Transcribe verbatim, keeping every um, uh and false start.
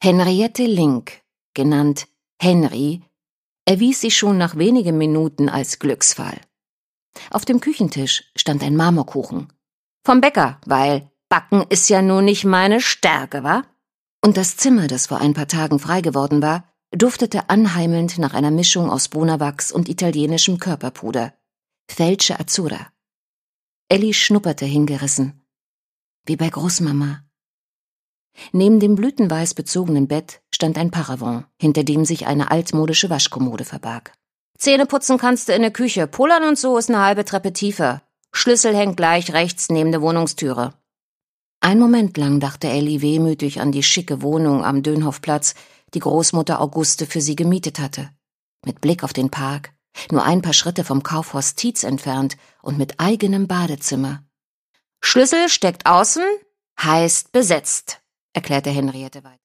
Henriette Link, genannt Henry, erwies sich schon nach wenigen Minuten als Glücksfall. Auf dem Küchentisch stand ein Marmorkuchen. Vom Bäcker, weil Backen ist ja nun nicht meine Stärke, wa? Und das Zimmer, das vor ein paar Tagen frei geworden war, duftete anheimelnd nach einer Mischung aus Bonawachs und italienischem Körperpuder. Felce Azzurra. Elli schnupperte hingerissen. Wie bei Großmama. Neben dem blütenweiß bezogenen Bett stand ein Paravent, hinter dem sich eine altmodische Waschkommode verbarg. Zähne putzen kannst du in der Küche, pullern und so ist eine halbe Treppe tiefer. Schlüssel hängt gleich rechts neben der Wohnungstüre. Ein Moment lang dachte Elli wehmütig an die schicke Wohnung am Dönhoffplatz, die Großmutter Auguste für sie gemietet hatte. Mit Blick auf den Park, nur ein paar Schritte vom Kaufhaus Tietz entfernt und mit eigenem Badezimmer. Schlüssel steckt außen, heißt besetzt, erklärte Henriette weiter.